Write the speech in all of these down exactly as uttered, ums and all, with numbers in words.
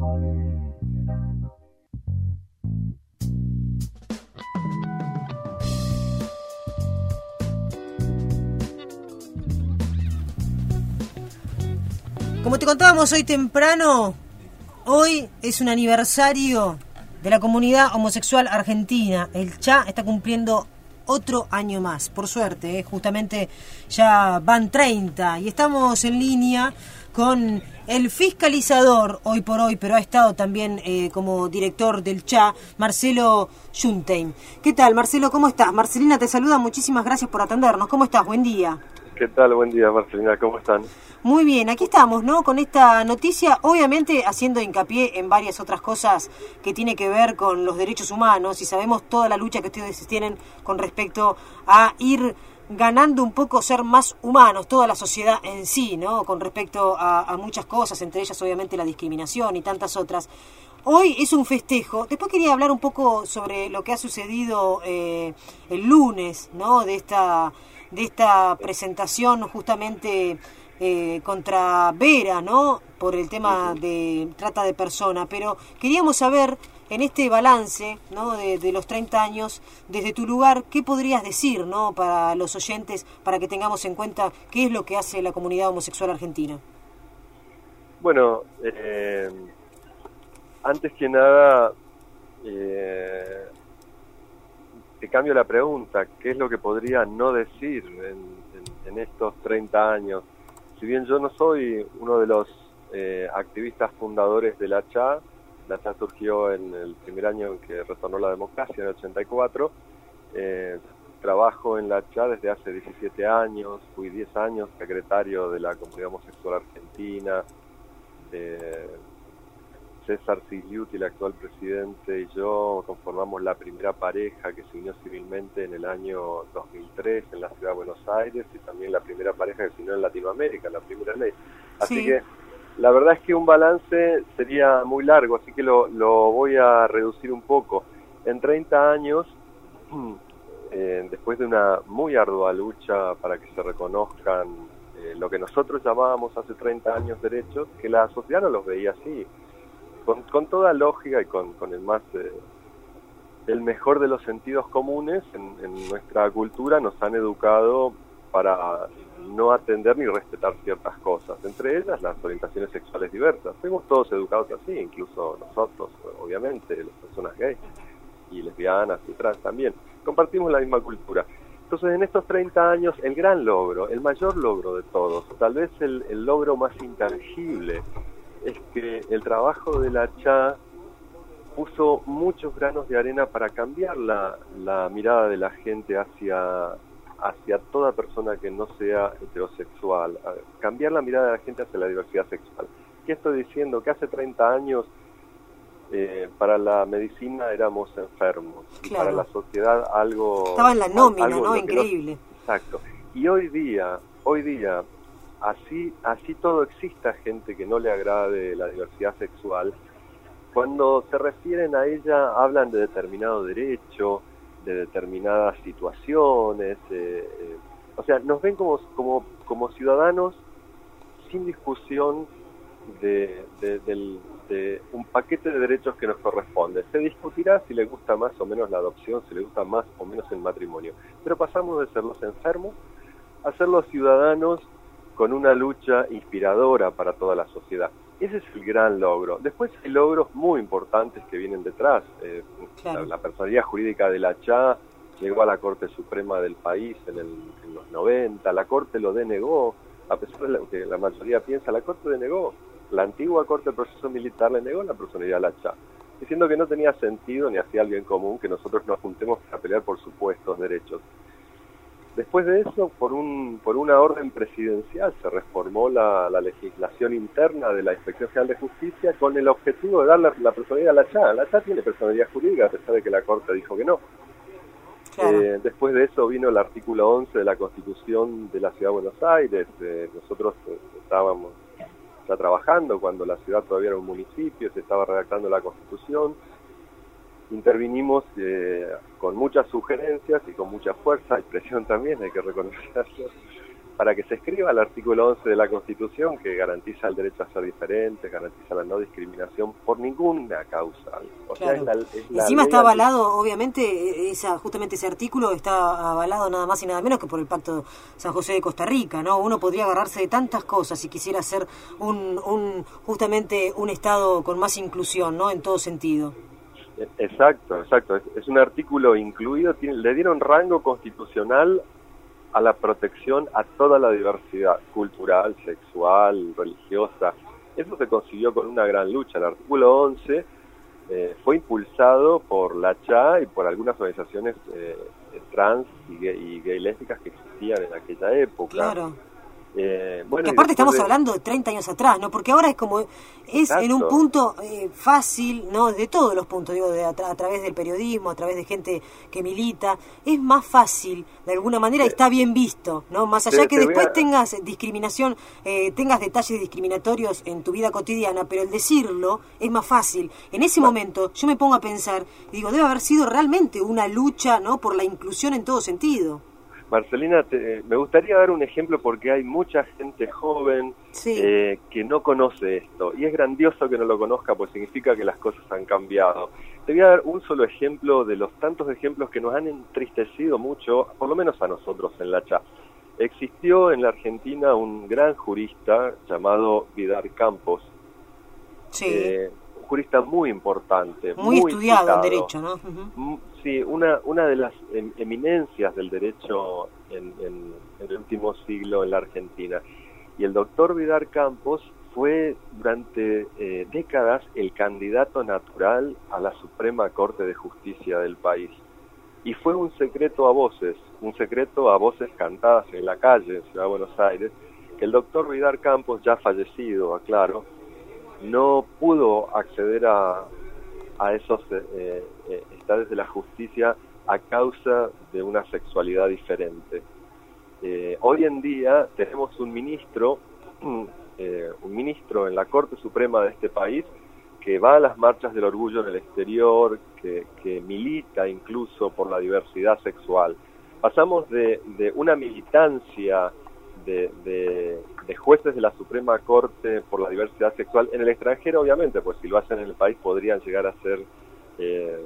Como te contábamos hoy temprano, hoy es un aniversario de la comunidad homosexual argentina. El C H A está cumpliendo otro año más, por suerte, ¿eh? Justamente ya van treinta y estamos en línea con el fiscalizador hoy por hoy, pero ha estado también eh, como director del C H A, Marcelo Juntein. ¿Qué tal, Marcelo? ¿Cómo estás? Marcelina te saluda, muchísimas gracias por atendernos. ¿Cómo estás? Buen día. ¿Qué tal? Buen día, Marcelina. ¿Cómo están? Muy bien, aquí estamos, ¿no? Con esta noticia, obviamente haciendo hincapié en varias otras cosas que tiene que ver con los derechos humanos, y sabemos toda la lucha que ustedes tienen con respecto a ir ganando un poco, ser más humanos, toda la sociedad en sí, ¿no? Con respecto a, a muchas cosas, entre ellas obviamente la discriminación y tantas otras. Hoy es un festejo. Después quería hablar un poco sobre lo que ha sucedido eh, el lunes, ¿no? De esta, de esta presentación justamente Eh, contra Vera, ¿no? Por el tema de trata de persona, pero queríamos saber en este balance, ¿no? De, de los treinta años, desde tu lugar, ¿qué podrías decir, ¿no? Para los oyentes, para que tengamos en cuenta qué es lo que hace la comunidad homosexual argentina. Bueno, eh, antes que nada, eh, te cambio la pregunta, ¿qué es lo que podría no decir en, en, en estos treinta años? Si bien yo no soy uno de los eh, activistas fundadores de la C H A, la C H A surgió en el primer año en que retornó la democracia, en el ochenta y cuatro, eh, trabajo en la C H A desde hace diecisiete años, fui diez años secretario de la comunidad homosexual argentina, eh, César Sigliuti, el actual presidente, y yo conformamos la primera pareja que se unió civilmente en el año dos mil tres en la ciudad de Buenos Aires, y también la primera pareja que se unió en Latinoamérica, la primera ley. Así sí. que la verdad es que un balance sería muy largo, así que lo, lo voy a reducir un poco. En treinta años, eh, después de una muy ardua lucha para que se reconozcan eh, lo que nosotros llamábamos hace treinta años derechos, que la sociedad no los veía así. Con, con toda lógica y con, con el más eh, el mejor de los sentidos comunes, en, en nuestra cultura nos han educado para no atender ni respetar ciertas cosas, entre ellas las orientaciones sexuales diversas. Fuimos todos educados así, incluso nosotros, obviamente, las personas gays y lesbianas y trans también. Compartimos la misma cultura. Entonces, en estos treinta años, el gran logro, el mayor logro de todos, tal vez el, el logro más intangible, es que el trabajo de la C H A puso muchos granos de arena para cambiar la, la mirada de la gente hacia, hacia toda persona que no sea heterosexual, cambiar la mirada de la gente hacia la diversidad sexual. ¿Qué estoy diciendo? Que hace treinta años eh, para la medicina éramos enfermos, claro, y para la sociedad algo... Estaba en la nómina, ¿no? Increíble. No, exacto. Y hoy día, hoy día... Así, así todo exista gente que no le agrade la diversidad sexual, cuando se refieren a ella hablan de determinado derecho, de determinadas situaciones, eh, eh, o sea, nos ven como, como, como ciudadanos sin discusión de, de, de, de un paquete de derechos que nos corresponde. Se discutirá si le gusta más o menos la adopción, si le gusta más o menos el matrimonio, pero pasamos de ser los enfermos a ser los ciudadanos con una lucha inspiradora para toda la sociedad. Ese es el gran logro. Después hay logros muy importantes que vienen detrás. Eh, claro. la, la personalidad jurídica de la C H A llegó a la Corte Suprema del país en, el, en los noventa, la Corte lo denegó, a pesar de lo que la mayoría piensa, la Corte denegó. La antigua Corte de Proceso Militar le negó la personalidad de la C H A, diciendo que no tenía sentido ni hacía el bien común que nosotros nos juntemos a pelear por supuestos derechos. Después de eso, por un por una orden presidencial, se reformó la, la legislación interna de la Inspección General de Justicia con el objetivo de dar la, la personalidad a la C H A. La C H A tiene personalidad jurídica, a pesar de que la Corte dijo que no. Claro. Eh, después de eso vino el artículo once de la Constitución de la Ciudad de Buenos Aires. Eh, nosotros eh, estábamos ya trabajando cuando la ciudad todavía era un municipio, se estaba redactando la Constitución. Intervinimos eh, con muchas sugerencias y con mucha fuerza y presión también, hay que reconocerlo, para que se escriba el artículo once de la Constitución, que garantiza el derecho a ser diferente, garantiza la no discriminación por ninguna causa. O claro. sea, es la, es la Encima está ley avalado, obviamente, esa justamente ese artículo está avalado nada más y nada menos que por el Pacto San José de Costa Rica, ¿no? Uno podría agarrarse de tantas cosas si quisiera hacer un, un justamente un Estado con más inclusión, ¿no? En todo sentido. Exacto, exacto. Es, es un artículo incluido, tiene, le dieron rango constitucional a la protección a toda la diversidad cultural, sexual, religiosa. Eso se consiguió con una gran lucha. El artículo once eh, fue impulsado por la C H A y por algunas organizaciones eh, trans y gay, y gay lésbicas que existían en aquella época. Claro. Eh, bueno, que aparte estamos de... hablando de treinta años atrás, ¿no? Porque ahora es como, es Exacto. en un punto eh, fácil, ¿no? De todos los puntos, digo, de a, tra a través del periodismo, a través de gente que milita, es más fácil, de alguna manera, sí. Está bien visto, ¿no? Más allá te, que te después a... tengas discriminación, eh, tengas detalles discriminatorios en tu vida cotidiana, pero el decirlo es más fácil. En ese bueno. momento yo me pongo a pensar, y digo, debe haber sido realmente una lucha, ¿no? Por la inclusión en todo sentido. Marcelina, te, me gustaría dar un ejemplo porque hay mucha gente joven sí. eh, que no conoce esto y es grandioso que no lo conozca pues significa que las cosas han cambiado. Te voy a dar un solo ejemplo de los tantos ejemplos que nos han entristecido mucho, por lo menos a nosotros en la C H A. Existió en la Argentina un gran jurista llamado Vidal Campos, sí. eh, un jurista muy importante, muy, muy estudiado citado. En derecho, ¿no? Uh-huh. Sí, una, una de las eminencias del derecho en, en, en el último siglo en la Argentina. Y el doctor Vidal Campos fue durante eh, décadas el candidato natural a la Suprema Corte de Justicia del país. Y fue un secreto a voces, un secreto a voces cantadas en la calle en Ciudad de Buenos Aires, que el doctor Vidal Campos, ya fallecido, aclaro, no pudo acceder a... a esos eh, eh, estados de la justicia a causa de una sexualidad diferente. Eh, hoy en día tenemos un ministro, eh, un ministro en la Corte Suprema de este país que va a las marchas del orgullo en el exterior, que, que milita incluso por la diversidad sexual. Pasamos de, de una militancia de, de, de jueces de la Suprema Corte por la diversidad sexual en el extranjero, obviamente, pues si lo hacen en el país podrían llegar a ser, eh,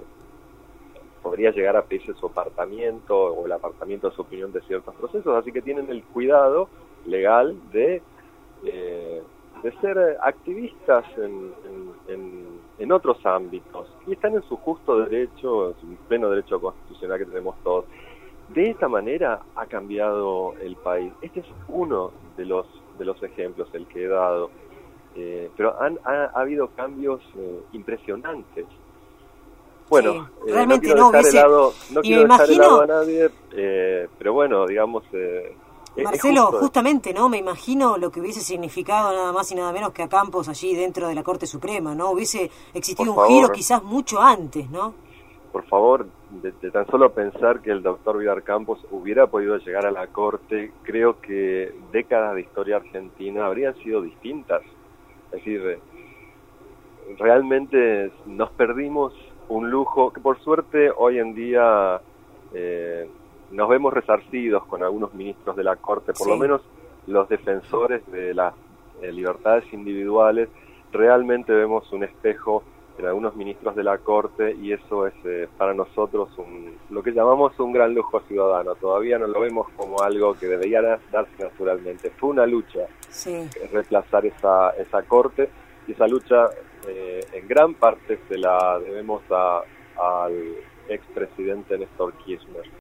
podría llegar a pedirse su apartamiento o el apartamiento de su opinión de ciertos procesos, así que tienen el cuidado legal de, eh, de ser activistas en, en, en, en otros ámbitos y están en su justo derecho, en su pleno derecho constitucional que tenemos todos. De esta manera ha cambiado el país. Este es uno de los de los ejemplos, el que he dado. Eh, pero han, ha, ha habido cambios eh, impresionantes. Bueno, sí, eh, realmente no quiero no, dejar, hubiese... el lado, no quiero dejar imagino... el lado a nadie, eh, pero bueno, digamos... Eh, Marcelo, justo, justamente, ¿no? Me imagino lo que hubiese significado nada más y nada menos que a Campos allí dentro de la Corte Suprema, ¿no? Hubiese existido un giro quizás mucho antes, ¿no? Por favor, de, de tan solo pensar que el doctor Vidal Campos hubiera podido llegar a la Corte, creo que décadas de historia argentina habrían sido distintas. Es decir, realmente nos perdimos un lujo que por suerte hoy en día eh, nos vemos resarcidos con algunos ministros de la Corte, por sí. lo menos los defensores de las eh, libertades individuales, realmente vemos un espejo en algunos ministros de la Corte y eso es eh, para nosotros un, lo que llamamos un gran lujo ciudadano. Todavía no lo vemos como algo que debería darse naturalmente. Fue una lucha sí. reemplazar esa, esa Corte y esa lucha eh, en gran parte se la debemos a, al expresidente Néstor Kirchner.